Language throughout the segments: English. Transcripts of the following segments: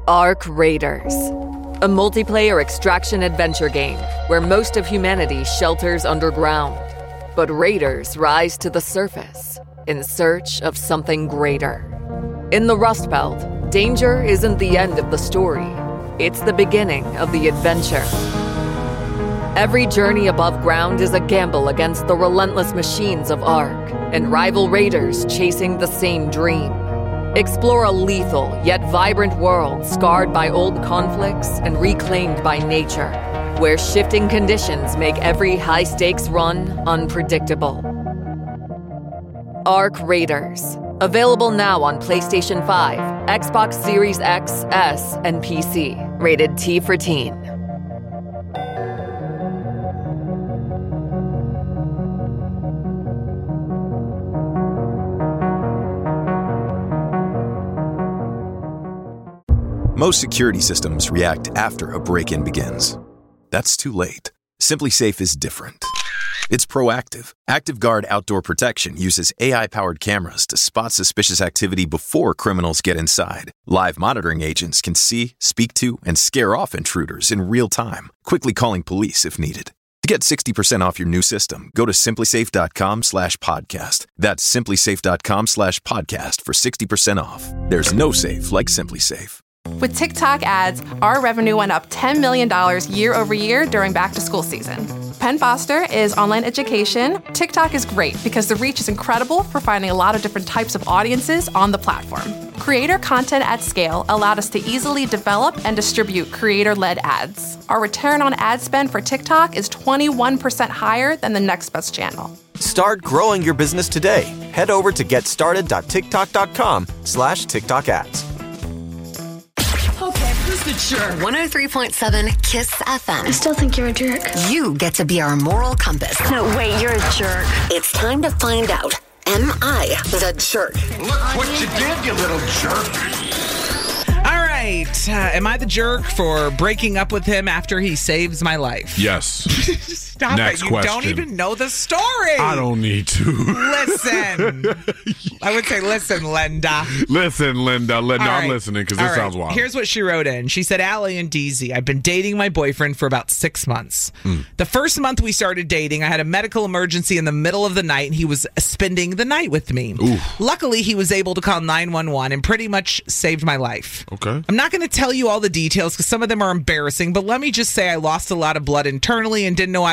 Ark Raiders, a multiplayer extraction adventure game where most of humanity shelters underground, but raiders rise to the surface in search of something greater. In the Rust Belt, danger isn't the end of the story. It's the beginning of the adventure. Every journey above ground is a gamble against the relentless machines of Ark and rival raiders chasing the same dream. Explore a lethal yet vibrant world scarred by old conflicts and reclaimed by nature, where shifting conditions make every high-stakes run unpredictable. Ark Raiders. Available now on PlayStation 5, Xbox Series X, S, and PC. Rated T for Teen. Most security systems react after a break-in begins. That's too late. SimpliSafe is different. It's proactive. ActiveGuard Outdoor Protection uses AI-powered cameras to spot suspicious activity before criminals get inside. Live monitoring agents can see, speak to, and scare off intruders in real time, quickly calling police if needed. To get 60% off your new system, go to simplisafe.com/podcast. That's simplisafe.com/podcast for 60% off. There's no safe like SimpliSafe. With TikTok ads, our revenue went up $10 million year over year during back-to-school season. Penn Foster is online education. TikTok is great because the reach is incredible for finding a lot of different types of audiences on the platform. Creator content at scale allowed us to easily develop and distribute creator-led ads. Our return on ad spend for TikTok is 21% higher than the next best channel. Start growing your business today. Head over to getstarted.tiktok.com/TikTok ads. Okay, who's the jerk? 103.7 KISS FM. I still think you're a jerk. You get to be our moral compass. No, wait, you're a jerk. It's time to find out. Am I the jerk? Look what you did, you little jerk. All right. Am I the jerk for breaking up with him after he saves my life? Yes. Stop Next it. You question. don't even know the story. I don't need to. Listen. I would say, listen, Linda. Listen, Linda. All I'm right. listening because All this right. sounds wild. Here's what she wrote in. She said, Allie and DZ, I've been dating my boyfriend for about 6 months. The first month we started dating, I had a medical emergency in the middle of the night, and he was spending the night with me. Luckily, he was able to call 911 and pretty much saved my life. Okay. I'm not going to tell you all the details because some of them are embarrassing, but let me just say I lost a lot of blood internally and didn't know.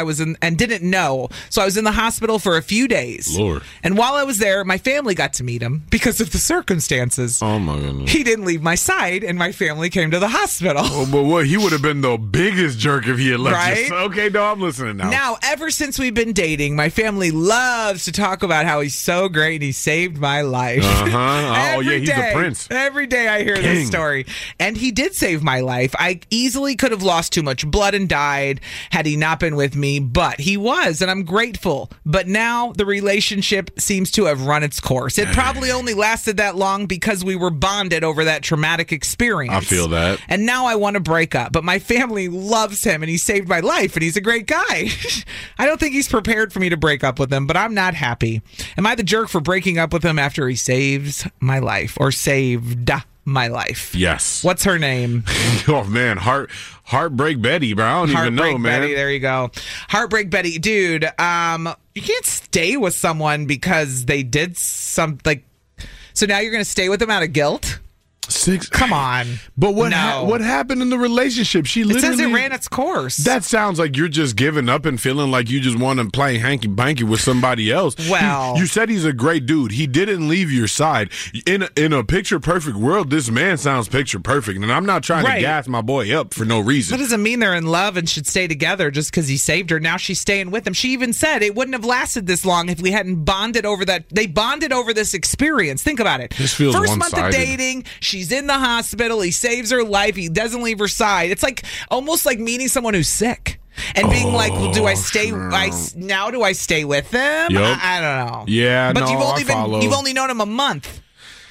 So I was in the hospital for a few days. Lord. And while I was there, my family got to meet him because of the circumstances. Oh, my goodness. He didn't leave my side, and my family came to the hospital. Oh, but what? He would have been the biggest jerk if he had left Right? you. Okay, no, I'm listening now. Now, ever since we've been dating, my family loves to talk about how he's so great and he saved my life. Uh-huh. Oh, yeah, he's a prince. Every day I hear King. this story. And he did save my life. I easily could have lost too much blood and died had he not been with me, but he was, and I'm grateful. But now the relationship seems to have run its course. It probably only lasted that long because we were bonded over that traumatic experience. I feel that. And now I want to break up, but my family loves him and he saved my life and he's a great guy. I don't think he's prepared for me to break up with him, but I'm not happy. Am I the jerk for breaking up with him after he saves my life or saved my life? Yes. What's her name? Oh, man. Heartbreak Betty, bro. I don't even know, man. Betty, there you go. Heartbreak Betty. Dude, you can't stay with someone because they did something. So now you're going to stay with them out of guilt? 6. Come on. But what No. what happened in the relationship? She It literally says it ran its course. That sounds like you're just giving up and feeling like you just want to play hanky-panky with somebody else. Well. You said he's a great dude. He didn't leave your side. In a picture-perfect world, this man sounds picture-perfect, and I'm not trying to gas my boy up for no reason. That doesn't mean they're in love and should stay together just because he saved her. Now she's staying with him. She even said it wouldn't have lasted this long if we hadn't bonded over that. They bonded over this experience. Think about it. This feels First month of one-sided. dating, she's in the hospital. He saves her life. He doesn't leave her side. It's like almost like meeting someone who's sick and being like, well, do I stay? Now do I stay with them? Yep. I don't know. Yeah, but no, you've I follow. you've only known him a month.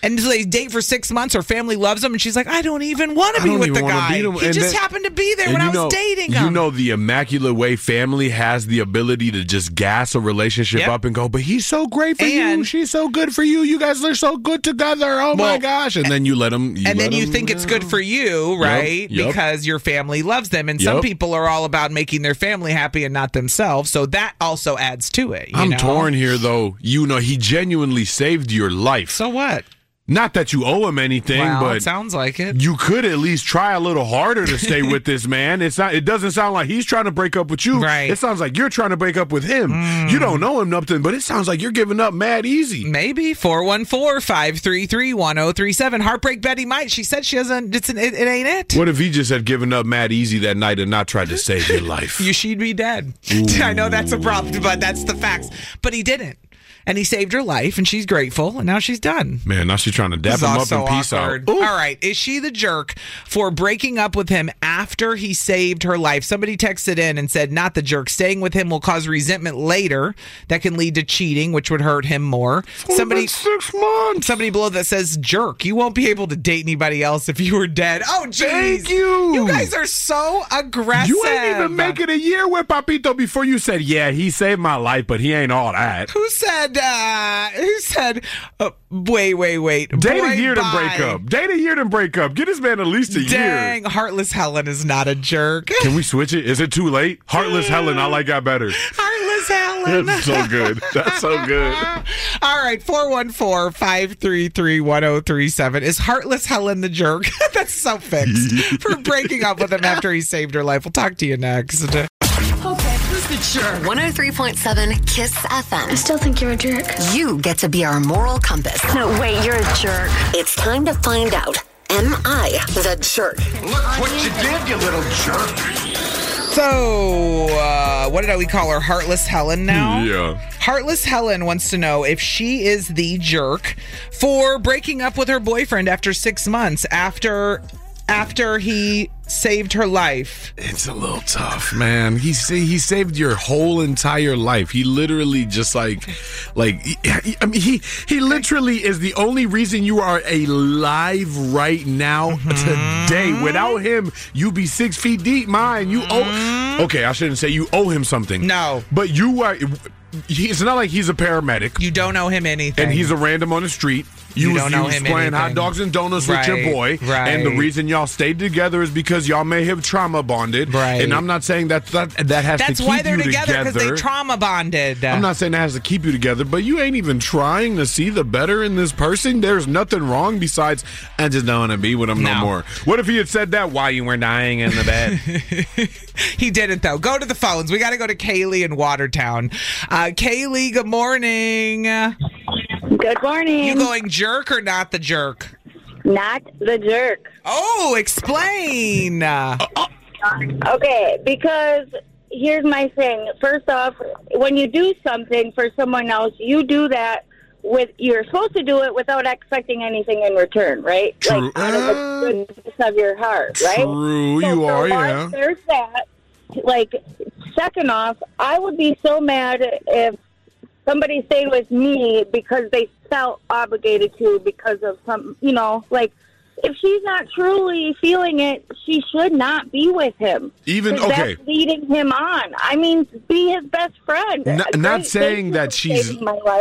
And so they date for 6 months. Her family loves him, and she's like, I don't even want to be with the guy. He just happened to be there when I was dating him. You know, the Immaculate Way family has the ability to just gas a relationship up and go, but he's so great for you. She's so good for you. You guys are so good together. Oh, my gosh. And then you let them. And then you think it's good for you, right? Yep. Because your family loves them. And some people are all about making their family happy and not themselves. So that also adds to it. I'm torn here, though. You know, he genuinely saved your life. So what? Not that you owe him anything, but it sounds like it. You could at least try a little harder to stay with this man. It doesn't sound like he's trying to break up with you. Right. It sounds like you're trying to break up with him. You don't know him nothing, but it sounds like you're giving up mad easy. Maybe. 414-533-1037. Heartbreak Betty might. She said she doesn't. It ain't it. What if he just had given up mad easy that night and not tried to save your life? She'd be dead. I know that's a problem, but that's the facts. But he didn't. And he saved her life, and she's grateful, and now she's done. Man, now she's trying to dap him up and peace out. All right, is she the jerk for breaking up with him after he saved her life? Somebody texted in and said, not the jerk. Staying with him will cause resentment later that can lead to cheating, which would hurt him more. Somebody 6 months. Somebody below that says, jerk. You won't be able to date anybody else if you were dead. Oh, jeez. Thank you. You guys are so aggressive. You ain't even make it a year with Papito before you said, yeah, he saved my life, but he ain't all that. Who said, wait. Date a year to break up. Date a year to break up. Get this man at least a year. Dang, Heartless Helen is not a jerk. Can we switch it? Is it too late? Heartless Helen, I like that better. Heartless Helen. That's so good. That's so good. All right, 414-533-1037. Is Heartless Helen the jerk? That's so fixed for breaking up with him after he saved her life. We'll talk to you next. Who's the jerk? 103.7 Kiss FM. I still think you're a jerk. You get to be our moral compass. No, wait, you're a jerk. It's time to find out. Am I the jerk? Look what you did, you little jerk. So, what did we call her? Heartless Helen now? Yeah. Heartless Helen wants to know if she is the jerk for breaking up with her boyfriend after 6 months after he saved her life. It's a little tough, man. He saved your whole entire life. He literally just he literally is the only reason you are alive right now today. Without him, you'd be 6 feet deep, man. You owe. Okay, I shouldn't say you owe him something. No, but you are. It's not like he's a paramedic. You don't owe him anything, and he's a random on the street. You don't know him playing anything. hot dogs and donuts with your boy, and the reason y'all stayed together is because y'all may have trauma bonded. Right. And I'm not saying that has to keep you together. That's why they're together, because they trauma bonded. I'm not saying that has to keep you together, but you ain't even trying to see the better in this person. There's nothing wrong besides, I just don't want to be with him no more. What if he had said that while you were dying in the bed? He didn't, though. Go to the phones. We got to go to Kaylee in Watertown. Kaylee, good morning. Good morning. You going jerk or not the jerk? Not the jerk. Oh, explain. Okay, because here's my thing. First off, when you do something for someone else, you do that you're supposed to do it without expecting anything in return, right? True. Like out of the goodness of your heart, right? True, you are, yeah. There's that. Like, second off, I would be so mad if somebody stayed with me because they felt obligated to because of some, if she's not truly feeling it, she should not be with him. Even, okay. That's leading him on. I mean, be his best friend. Not saying that she's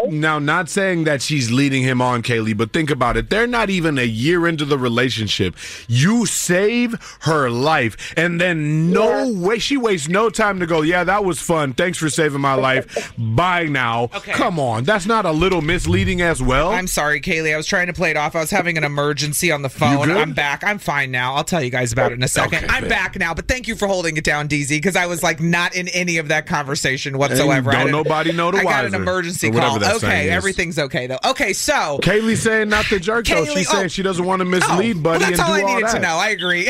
leading him on, Kaylee, but think about it. They're not even a year into the relationship. You save her life, and then way she wastes no time to go, yeah, that was fun. Thanks for saving my life. Bye now. Okay. Come on. That's not a little misleading as well? I'm sorry, Kaylee. I was trying to play it off. I was having an emergency on the phone. I'm back. I'm fine now. I'll tell you guys about it in a second. Okay, I'm back now, but thank you for holding it down, DZ, because I was not in any of that conversation whatsoever. Don't nobody know the wiser. I got an emergency call. Okay, everything's okay though. Okay, so Kaylee's saying not the jerk though. She's saying she doesn't want to mislead Buddy and do all that. That's all I needed to know. I agree.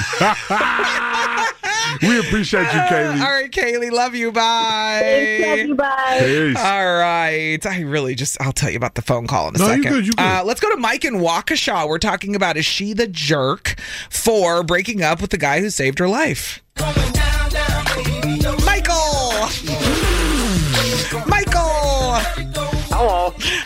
We appreciate you, Kaylee. All right, Kaylee. Love you. Bye. Love you. Bye. Peace. All right. I'll tell you about the phone call in a second. You good. Let's go to Mike in Waukesha. We're talking about, is she the jerk for breaking up with the guy who saved her life? Michael! Hello.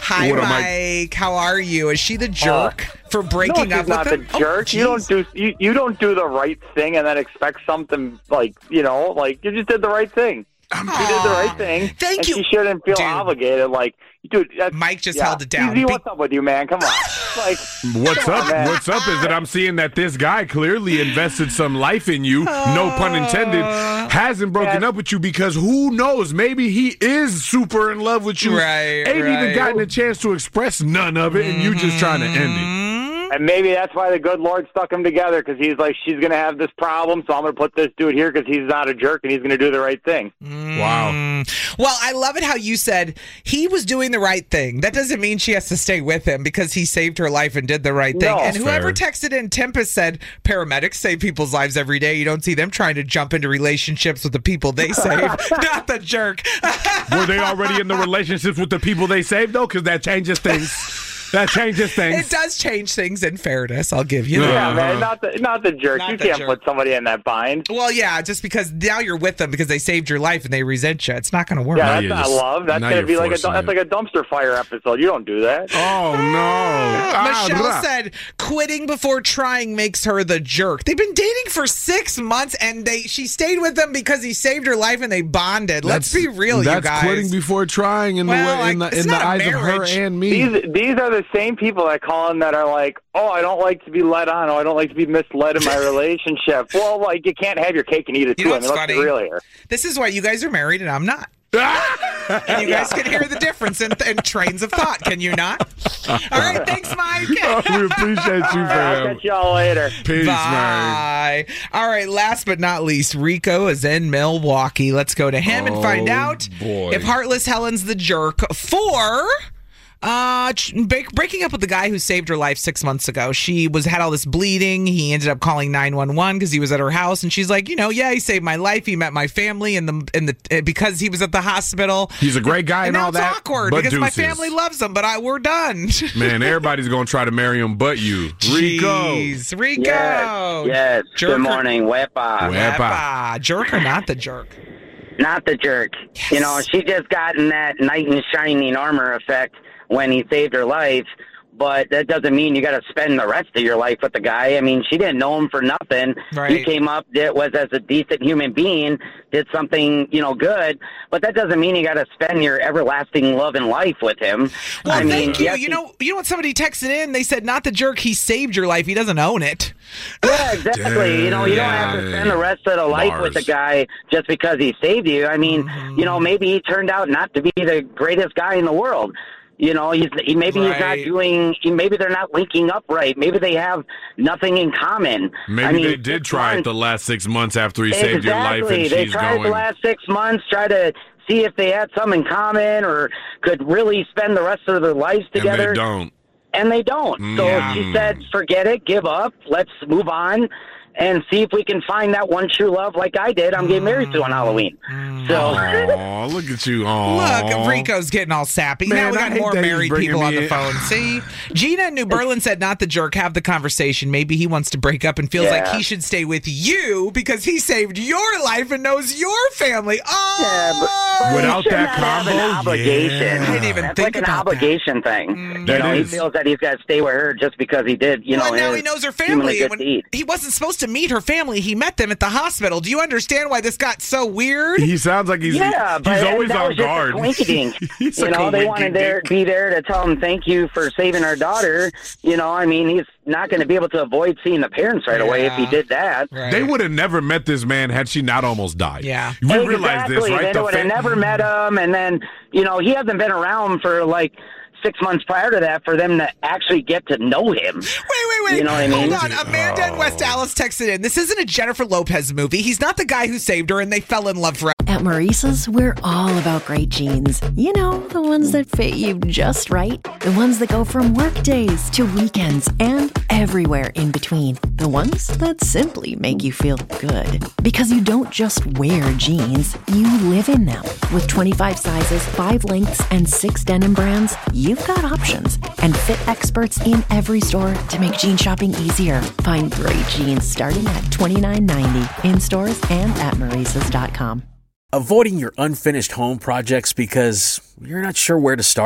Hi, Mike. How are you? Is she the jerk for breaking up with him? Not the jerk. You don't do the right thing and then expect something like you just did the right thing. She did the right thing. Thank you. She shouldn't feel obligated. Like, dude, Mike just held it down. Easy, what's up with you, man? Come on. Like, what's up? Man. What's up is that I'm seeing that this guy clearly invested some life in you. No pun intended. Hasn't broken up with you because who knows? Maybe he is super in love with you. Right. Ain't even gotten a chance to express none of it, and you just trying to end it. And maybe that's why the good Lord stuck them together, because he's like, she's going to have this problem, so I'm going to put this dude here because he's not a jerk and he's going to do the right thing. Wow. Well, I love it how you said he was doing the right thing. That doesn't mean she has to stay with him because he saved her life and did the right thing. No, and whoever texted in, Tempest said, paramedics save people's lives every day. You don't see them trying to jump into relationships with the people they save. Not the jerk. Were they already in the relationships with the people they saved, though? Because that changes things. That changes things. It does change things, in fairness. I'll give you that. Yeah, man, not the jerk. You can't put somebody in that bind. Well, yeah, just because now you're with them because they saved your life and they resent you. It's not going to work. Yeah, that's not love. That's going to be like that's like a dumpster fire episode. You don't do that. Oh, no. Michelle said quitting before trying makes her the jerk. They've been dating for 6 months and she stayed with him because he saved her life and they bonded. Let's be real, you guys. That's quitting before trying in the eyes of her and me. These are the same people that call in that are like, oh, I don't like to be led on. Oh, I don't like to be misled in my relationship. Well, like, you can't have your cake and eat it, too. I mean, let's be real here. This is why you guys are married and I'm not. And you guys can hear the difference in trains of thought, can you not? All right, thanks, Mike. We appreciate you, fam. I'll catch y'all later. Peace, Bye. man. All right, last but not least, Rico is in Milwaukee. Let's go to him and find out if Heartless Helen's the jerk for... breaking up with the guy who saved her life 6 months ago. She had all this bleeding. He ended up calling 911 because he was at her house, and she's like, he saved my life. He met my family, and because he was at the hospital. He's a great guy and all that. Now it's awkward because my family loves him, but we're done. Man, everybody's gonna try to marry him, but you, Rico. Jeez, Rico. Yes. Jerk. Good morning, Wepa. Jerk or not the jerk? Not the jerk. Yes. She just got in that knight in shining armor effect when he saved her life, but that doesn't mean you got to spend the rest of your life with the guy. I mean, she didn't know him for nothing. Right. He came up, was as a decent human being, did something, good, but that doesn't mean you got to spend your everlasting love and life with him. Well, thank you. Yes, you know what somebody texted in? They said, not the jerk, he saved your life. He doesn't own it. Yeah, exactly. You don't have to spend the rest of the life with the guy just because he saved you. I mean, maybe he turned out not to be the greatest guy in the world. He's not doing. Maybe they're not linking up right. Maybe they have nothing in common. Maybe they did try it the last 6 months after he saved your life, and they tried the last 6 months, try to see if they had something in common or could really spend the rest of their lives together. And they don't. So she said, "Forget it, give up. Let's move on." And see if we can find that one true love like I did. I'm getting married to on Halloween. So, look at you. Look, Rico's getting all sappy. Man, now we got more married people on the phone. See? Gina in New Berlin said, not the jerk, have the conversation. Maybe he wants to break up and feels like he should stay with you because he saved your life and knows your family. But without that combo, an obligation. I didn't even That's think like about an obligation thing. He feels that he's got to stay with her just because he did, now he knows her family. He wasn't supposed to meet her family. He met them at the hospital. Do you understand why this got so weird? He sounds like he's always on guard. They wanted to be there to tell him thank you for saving our daughter. He's not going to be able to avoid seeing the parents right away if he did that. Right. They would have never met this man had she not almost died. Yeah. You realize this, right? They would have never met him, and then, he hasn't been around for, 6 months prior to that for them to actually get to know him. Wait. You know what I mean? Hold on. Amanda in West Dallas texted in. This isn't a Jennifer Lopez movie. He's not the guy who saved her and they fell in love forever. At Maurice's, we're all about great jeans. The ones that fit you just right. The ones that go from work days to weekends and everywhere in between. The ones that simply make you feel good. Because you don't just wear jeans, you live in them. With 25 sizes, 5 lengths, and 6 denim brands, you've got options. And fit experts in every store to make jean shopping easier. Find great jeans starting at $29.90 in stores and at Maurices.com. Avoiding your unfinished home projects because you're not sure where to start?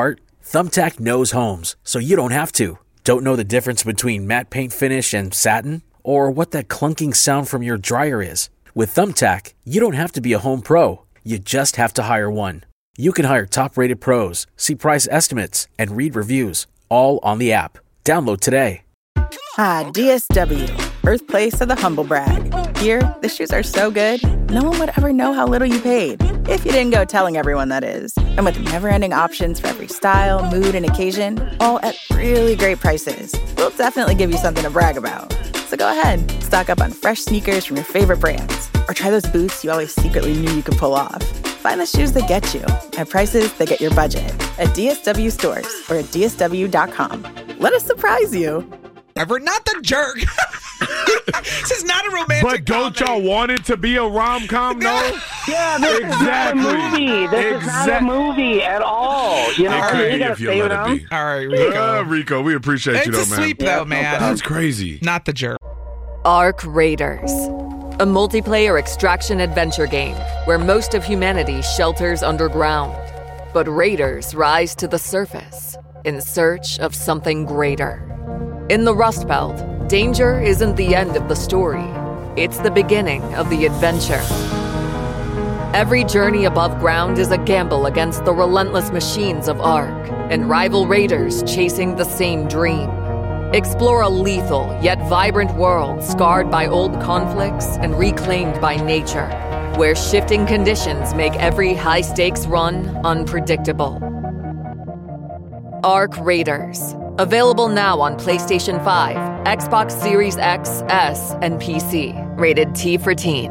Thumbtack knows homes, so you don't have to. Don't know the difference between matte paint finish and satin? Or what that clunking sound from your dryer is? With Thumbtack, you don't have to be a home pro. You just have to hire one. You can hire top-rated pros, see price estimates, and read reviews, all on the app. Download today. Ah, DSW, birthplace of the humble brag. Here, the shoes are so good, no one would ever know how little you paid. If you didn't go telling everyone, that is. And with never-ending options for every style, mood, and occasion, all at really great prices, we'll definitely give you something to brag about. So go ahead, stock up on fresh sneakers from your favorite brands, or try those boots you always secretly knew you could pull off. Find the shoes that get you at prices that get your budget at DSW stores or at DSW.com. Let us surprise you. Ever not the jerk. This is not a romantic But don't y'all want it to be a rom-com, no? Yeah, this is not a movie. This is not a movie at all. You know, It could you be gotta if you stay let with it them. be. All right, Rico. Rico, we appreciate you, though, It's a man. sweep, though, man. That's crazy. Not the jerk. Ark Raiders, a multiplayer extraction adventure game where most of humanity shelters underground. But raiders rise to the surface in search of something greater. In the Rust Belt, danger isn't the end of the story. It's the beginning of the adventure. Every journey above ground is a gamble against the relentless machines of Ark and rival raiders chasing the same dream. Explore a lethal yet vibrant world scarred by old conflicts and reclaimed by nature, where shifting conditions make every high-stakes run unpredictable. Ark Raiders. Available now on PlayStation 5, Xbox Series X, S, and PC. Rated T for Teen.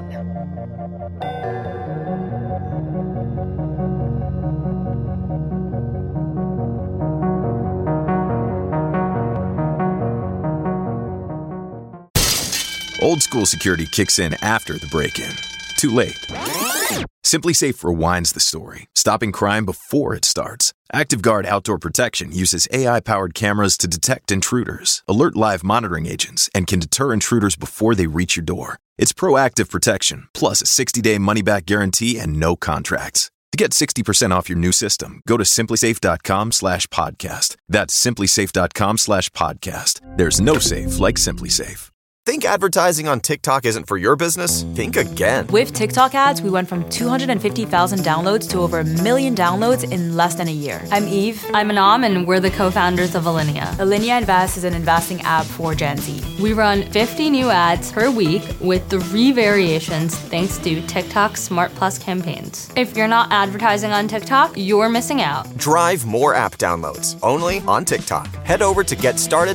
Old school security kicks in after the break-in. Too late. Simply Safe rewinds the story, stopping crime before it starts. ActiveGuard Outdoor Protection uses AI-powered cameras to detect intruders, alert live monitoring agents, and can deter intruders before they reach your door. It's proactive protection, plus a 60-day money-back guarantee and no contracts. To get 60% off your new system, go to simplysafe.com/podcast. That's simplysafe.com/podcast. There's no safe like Simply Safe. Think advertising on TikTok isn't for your business? Think again. With TikTok ads, we went from 250,000 downloads to over 1 million downloads in less than a year. I'm Eve. I'm Anam, and we're the co-founders of Alinea. Alinea Invest is an investing app for Gen Z. We run 50 new ads per week with 3 variations thanks to TikTok Smart Plus campaigns. If you're not advertising on TikTok, you're missing out. Drive more app downloads only on TikTok. Head over to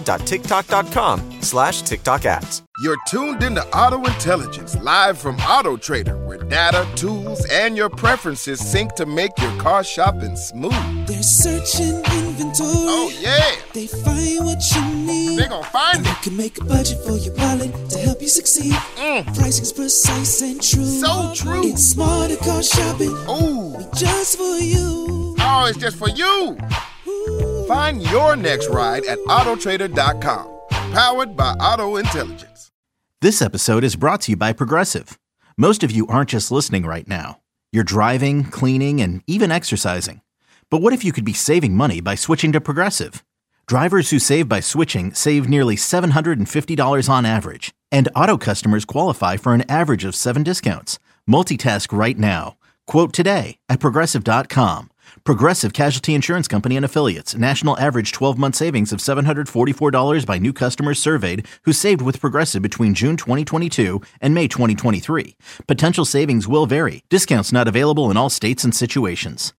getstarted.tiktok.com/TikTok ads. You're tuned into Auto Intelligence, live from Auto Trader, where data, tools, and your preferences sync to make your car shopping smooth. They're searching inventory. Oh, yeah. They find what you need. They're gonna find it. You can make a budget for your wallet to help you succeed. Pricing's precise and true. So true. It's smarter car shopping. Ooh. Just for you. Oh, it's just for you. Ooh. Find your next ride at autotrader.com. Powered by Auto Intelligence. This episode is brought to you by Progressive. Most of you aren't just listening right now. You're driving, cleaning, and even exercising. But what if you could be saving money by switching to Progressive? Drivers who save by switching save nearly $750 on average. And auto customers qualify for an average of 7 discounts. Multitask right now. Quote today at Progressive.com. Progressive Casualty Insurance Company and Affiliates. National average 12-month savings of $744 by new customers surveyed who saved with Progressive between June 2022 and May 2023. Potential savings will vary. Discounts not available in all states and situations.